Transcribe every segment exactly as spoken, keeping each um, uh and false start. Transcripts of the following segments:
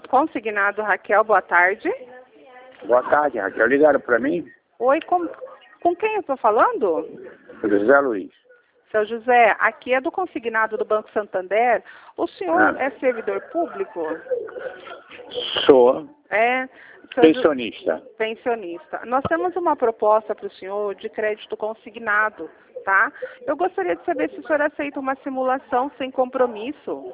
Consignado Raquel, boa tarde. Boa tarde, Raquel. Ligaram para mim? Oi, com, com quem eu estou falando? José Luiz. Seu José, aqui é do consignado do Banco Santander. O senhor Ah. é servidor público? Sou É. Seu pensionista. Ju... Pensionista. Nós temos uma proposta para o senhor de crédito consignado, tá? Eu gostaria de saber se o senhor aceita uma simulação sem compromisso.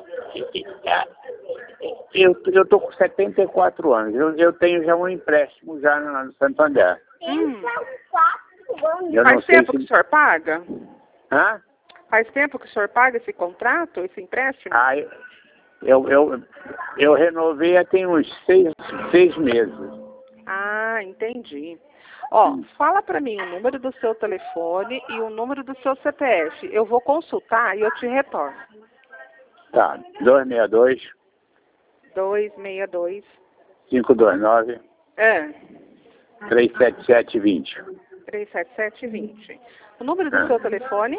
Eu eu tô com setenta e quatro anos. Eu, eu tenho já um empréstimo já no, no Santander. Hum. Eu não Faz sei tempo se... que o senhor paga? Hã? Faz tempo que o senhor paga esse contrato, esse empréstimo? Ah, eu, eu, eu renovei há tem uns seis, seis meses. Ah, entendi. Ó, fala para mim o número do seu telefone e o número do seu C P F. Eu vou consultar e eu te retorno. Tá, dois seis dois, dois seis dois. cinco dois nove, É. três sete sete dois zero. três sete sete dois zero. O número do Ah. seu telefone?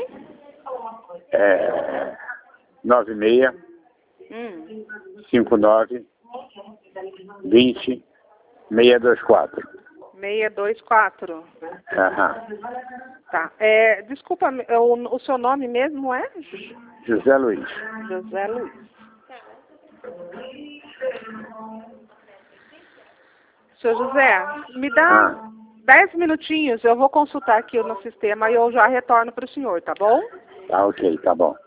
É nove seis, Hum. cinco nove, dois zero, seis dois quatro. seis dois quatro. Aham. Tá. É, desculpa, o, o seu nome mesmo é? José Luiz. José Luiz. Seu José, me dá Ah. dez minutinhos, eu vou consultar aqui no sistema e eu já retorno para o senhor, tá bom? Tá ok, tá bom.